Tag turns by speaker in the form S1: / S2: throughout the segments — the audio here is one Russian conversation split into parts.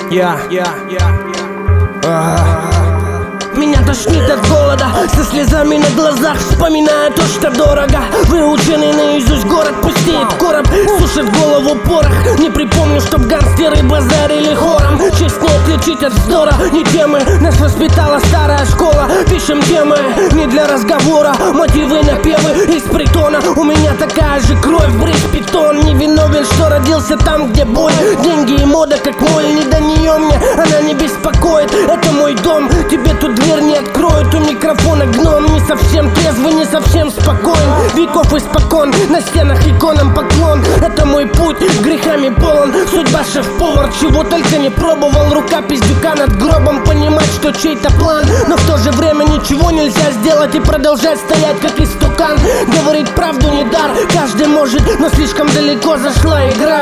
S1: Меня тошнит от голода, со слезами на глазах, вспоминая то, что дорого. Выученный наизусть город пустеет короб, сушит голову порох. Не припомню, чтоб гангстеры базарили хором. Честь не отличить от вздора, не темы. Нас воспитала старая школа. Пишем темы не для разговора, мотивы, напевы из притона. У меня такая же кровь, брызг питон. Не виновен, что родился там, где боль. Деньги и мода, как моль, не до нее мне, она не беспокоит. Это мой дом, тебе тут дверь не откроют. У микрофона гном, не совсем трезвый, не совсем спокоен. Веков испокон, на стенах иконам поклон. Это мой путь, грехами полон. Судьба шеф-повар, чего только не пробовал. Рука пиздюка над гробом, понимать, что чей-то план. Но в то же время ничего нельзя сделать и продолжать стоять, как истукан. Говорить правду не дар, каждый может, но слишком далеко зашла игра.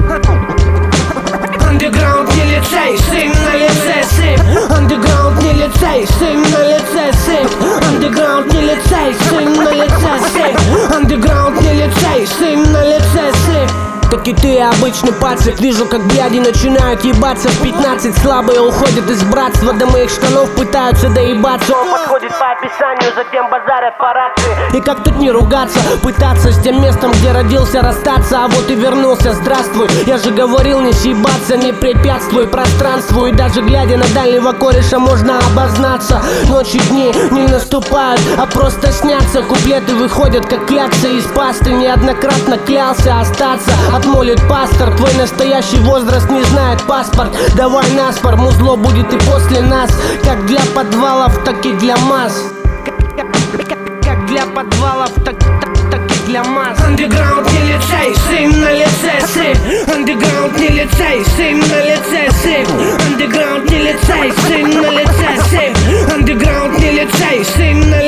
S1: Андеграунд не лицей, сын на лице сыпь. Андеграунд не лицей, сын на лице сыпь. Андеграунд не лицей, сын на лице сыпь. Андеграунд не лицей, сын на лице сыпь. Так и ты, обычный пацик, вижу, как бляди начинают ебаться. В 15 слабые уходят из братства, до моих штанов пытаются доебаться. Он подходит по описанию, затем базарят по рации. И как тут не ругаться, пытаться с тем местом, где родился, расстаться. А вот и вернулся, здравствуй. Я же говорил, не съебаться, не препятствуй пространству. И даже глядя на дальнего кореша можно обознаться. Ночи, дни не наступают, а просто снятся. Куплеты выходят, как кляксы из пасты. Неоднократно клялся остаться. Отмолит пастор, твой настоящий возраст не знает паспорт. Давай наспор, музло будет и после нас. Как для подвалов, так и для масс. Как для подвалов, так и для масс. Андеграунд не лицей, сын на лице сыпь. Андеграунд не лицей, сын на лице сыпь. Андеграунд не лицей, сын на лице сыпь. Андеграунд не лицей, сын на лице сыпь.